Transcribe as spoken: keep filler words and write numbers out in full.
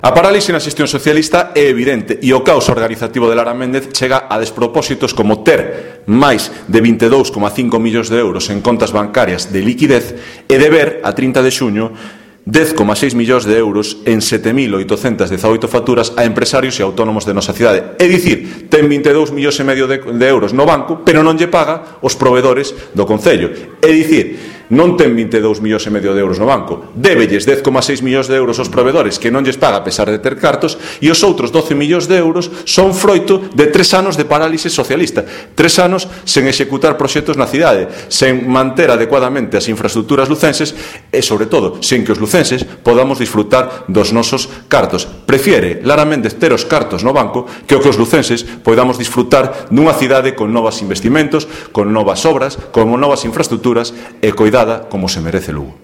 A parálise na xestión socialista é evidente e o caos organizativo de Lara Méndez chega a despropósitos como ter máis de vinte e dous coma cinco millóns de euros en contas bancarias de liquidez e deber, a trinta de xuño, dez coma seis millóns de euros en sete mil oitocentas dezaoito facturas a empresarios e autónomos de nosa cidade. É dicir, ten vinte e dous millóns e medio de, de euros no banco, pero non lle paga os provedores do Concello. É dicir, non ten vinte e dous millóns e medio de euros no banco, débelles dez coma seis millóns de euros aos provedores que non lles paga a pesar de ter cartos, e os outros doce millóns de euros son froito de tres anos de parálise socialista, tres anos sen executar proxectos na cidade, sen manter adecuadamente as infraestructuras lucenses e, sobre todo, sen que os lucenses podamos disfrutar dos nosos cartos. Prefiere Lara Méndez ter os cartos no banco que o que os lucenses podamos disfrutar dunha cidade con novos investimentos, con novas obras, con novas infraestructuras e coidada como se merece Lugo.